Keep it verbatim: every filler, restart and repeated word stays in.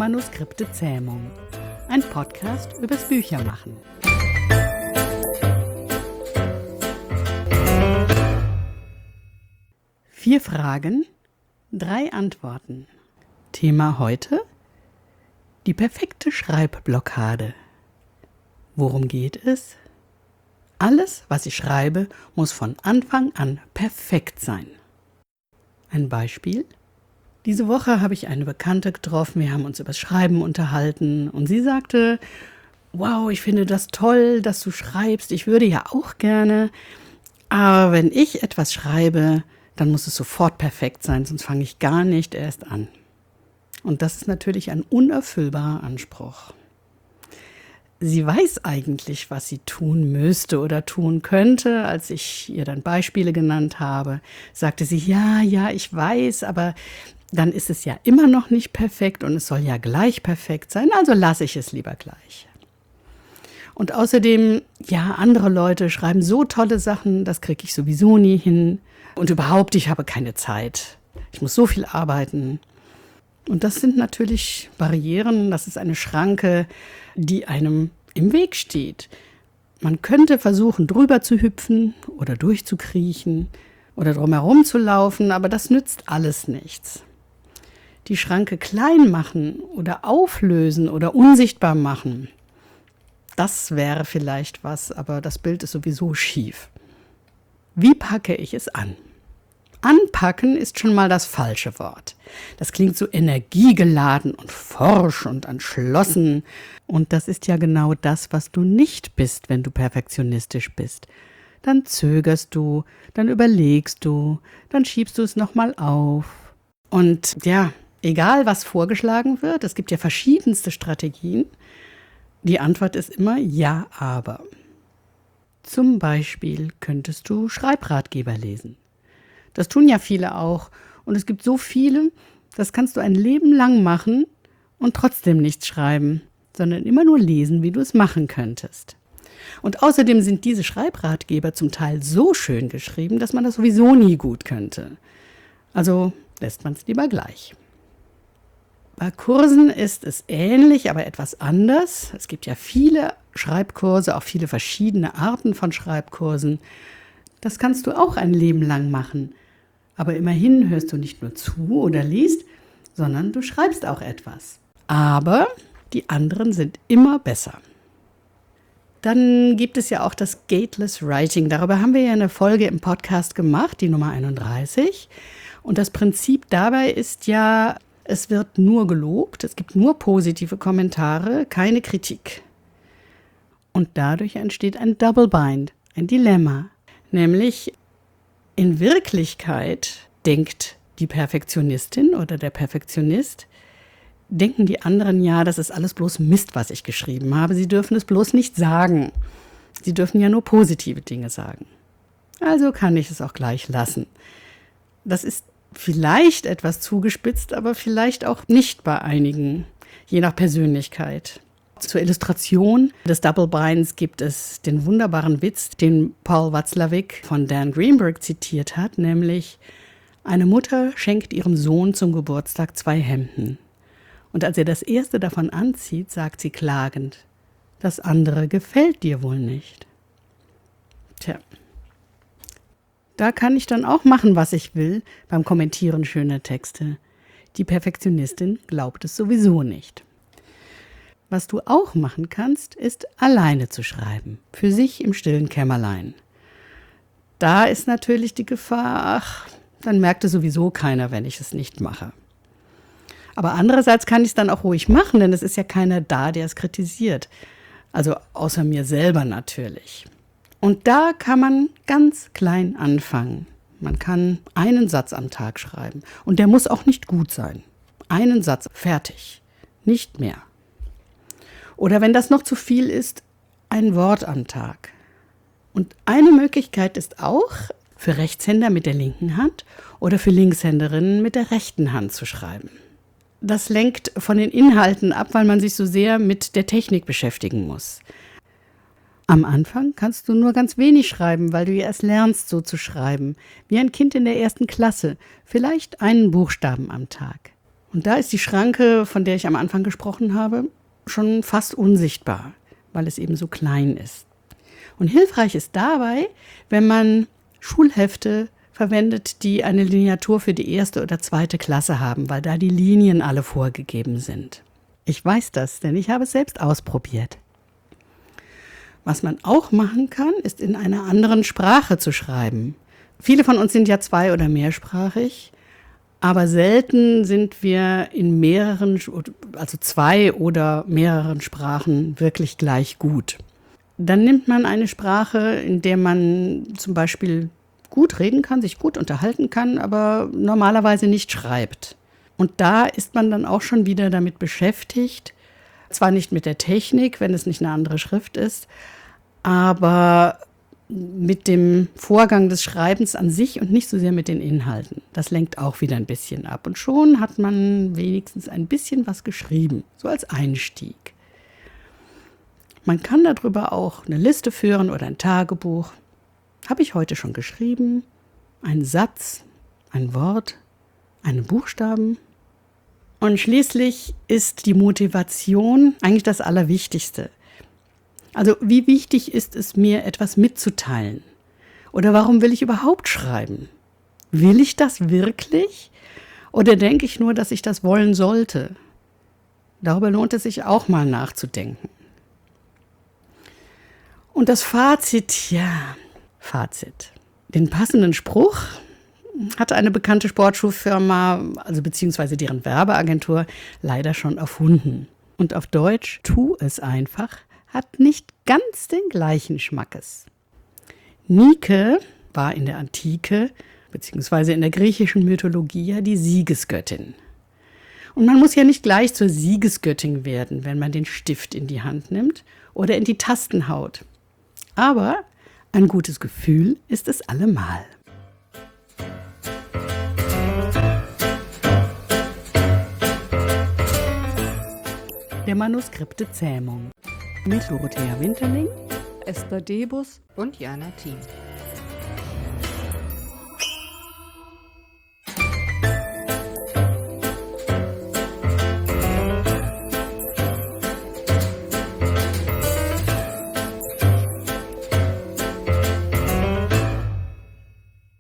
Hörmanuskripte-Zähmung. Ein Podcast übers Büchermachen. Vier Fragen, drei Antworten. Thema heute: die perfekte Schreibblockade. Worum geht es? Alles, was ich schreibe, muss von Anfang an perfekt sein. Ein Beispiel: Diese Woche habe ich eine Bekannte getroffen, wir haben uns über das Schreiben unterhalten und sie sagte: wow, ich finde das toll, dass du schreibst, ich würde ja auch gerne, aber wenn ich etwas schreibe, dann muss es sofort perfekt sein, sonst fange ich gar nicht erst an. Und das ist natürlich ein unerfüllbarer Anspruch. Sie weiß eigentlich, was sie tun müsste oder tun könnte. Als ich ihr dann Beispiele genannt habe, sagte sie, ja, ja, ich weiß, aber dann ist es ja immer noch nicht perfekt und es soll ja gleich perfekt sein, also lasse ich es lieber gleich. Und außerdem, ja, andere Leute schreiben so tolle Sachen, das kriege ich sowieso nie hin. Und überhaupt, ich habe keine Zeit. Ich muss so viel arbeiten. Und das sind natürlich Barrieren, das ist eine Schranke, die einem im Weg steht. Man könnte versuchen, drüber zu hüpfen oder durchzukriechen oder drumherum zu laufen, aber das nützt alles nichts. Die Schranke klein machen oder auflösen oder unsichtbar machen, das wäre vielleicht was, aber das Bild ist sowieso schief. Wie packe ich es an? Anpacken ist schon mal das falsche Wort. Das klingt so energiegeladen und forsch und entschlossen. Und das ist ja genau das, was du nicht bist, wenn du perfektionistisch bist. Dann zögerst du, dann überlegst du, dann schiebst du es nochmal auf. Und ja, egal was vorgeschlagen wird, es gibt ja verschiedenste Strategien. Die Antwort ist immer ja, aber. Zum Beispiel könntest du Schreibratgeber lesen. Das tun ja viele auch. Und es gibt so viele, das kannst du ein Leben lang machen und trotzdem nichts schreiben, sondern immer nur lesen, wie du es machen könntest. Und außerdem sind diese Schreibratgeber zum Teil so schön geschrieben, dass man das sowieso nie gut könnte. Also lässt man es lieber gleich. Bei Kursen ist es ähnlich, aber etwas anders. Es gibt ja viele Schreibkurse, auch viele verschiedene Arten von Schreibkursen. Das kannst du auch ein Leben lang machen. Aber immerhin hörst du nicht nur zu oder liest, sondern du schreibst auch etwas. Aber die anderen sind immer besser. Dann gibt es ja auch das Gateless Writing. Darüber haben wir ja eine Folge im Podcast gemacht, die Nummer einunddreißig. Und das Prinzip dabei ist ja, es wird nur gelobt, es gibt nur positive Kommentare, keine Kritik. Und dadurch entsteht ein Double Bind, ein Dilemma. Nämlich in Wirklichkeit denkt die Perfektionistin oder der Perfektionist, denken die anderen, ja, das ist alles bloß Mist, was ich geschrieben habe. Sie dürfen es bloß nicht sagen. Sie dürfen ja nur positive Dinge sagen. Also kann ich es auch gleich lassen. Das ist vielleicht etwas zugespitzt, aber vielleicht auch nicht bei einigen, je nach Persönlichkeit. Zur Illustration des Double Binds gibt es den wunderbaren Witz, den Paul Watzlawick von Dan Greenberg zitiert hat, nämlich: Eine Mutter schenkt ihrem Sohn zum Geburtstag zwei Hemden. Und als er das erste davon anzieht, sagt sie klagend: Das andere gefällt dir wohl nicht. Tja, da kann ich dann auch machen, was ich will, beim Kommentieren schöner Texte. Die Perfektionistin glaubt es sowieso nicht. Was du auch machen kannst, ist alleine zu schreiben, für sich im stillen Kämmerlein. Da ist natürlich die Gefahr, ach, dann merkt es sowieso keiner, wenn ich es nicht mache. Aber andererseits kann ich es dann auch ruhig machen, denn es ist ja keiner da, der es kritisiert. Also außer mir selber natürlich. Und da kann man ganz klein anfangen. Man kann einen Satz am Tag schreiben. Und der muss auch nicht gut sein. Einen Satz, fertig. Nicht mehr. Oder wenn das noch zu viel ist, ein Wort am Tag. Und eine Möglichkeit ist auch, für Rechtshänder mit der linken Hand oder für Linkshänderinnen mit der rechten Hand zu schreiben. Das lenkt von den Inhalten ab, weil man sich so sehr mit der Technik beschäftigen muss. Am Anfang kannst du nur ganz wenig schreiben, weil du ja erst lernst, so zu schreiben. Wie ein Kind in der ersten Klasse. Vielleicht einen Buchstaben am Tag. Und da ist die Schranke, von der ich am Anfang gesprochen habe, schon fast unsichtbar, weil es eben so klein ist. Und hilfreich ist dabei, wenn man Schulhefte verwendet, die eine Lineatur für die erste oder zweite Klasse haben, weil da die Linien alle vorgegeben sind. Ich weiß das, denn ich habe es selbst ausprobiert. Was man auch machen kann, ist in einer anderen Sprache zu schreiben. Viele von uns sind ja zwei- oder mehrsprachig, aber selten sind wir in mehreren, also zwei oder mehreren Sprachen wirklich gleich gut. Dann nimmt man eine Sprache, in der man zum Beispiel gut reden kann, sich gut unterhalten kann, aber normalerweise nicht schreibt. Und da ist man dann auch schon wieder damit beschäftigt, zwar nicht mit der Technik, wenn es nicht eine andere Schrift ist, aber mit dem Vorgang des Schreibens an sich und nicht so sehr mit den Inhalten. Das lenkt auch wieder ein bisschen ab. Und schon hat man wenigstens ein bisschen was geschrieben, so als Einstieg. Man kann darüber auch eine Liste führen oder ein Tagebuch. Habe ich heute schon geschrieben? Ein Satz, ein Wort, einen Buchstaben? Und schließlich ist die Motivation eigentlich das Allerwichtigste. Also wie wichtig ist es mir, etwas mitzuteilen? Oder warum will ich überhaupt schreiben? Will ich das wirklich? Oder denke ich nur, dass ich das wollen sollte? Darüber lohnt es sich auch mal nachzudenken. Und das Fazit, ja, Fazit. Den passenden Spruch hatte eine bekannte Sportschuhfirma, also beziehungsweise deren Werbeagentur, leider schon erfunden. Und auf Deutsch, tu es einfach, hat nicht ganz den gleichen Schmackes. Nike war in der Antike, beziehungsweise in der griechischen Mythologie, ja die Siegesgöttin. Und man muss ja nicht gleich zur Siegesgöttin werden, wenn man den Stift in die Hand nimmt oder in die Tasten haut. Aber ein gutes Gefühl ist es allemal. Der Manuskripte Zähmung mit Dorothea Winterling, Esther Debus und Jana Thiem.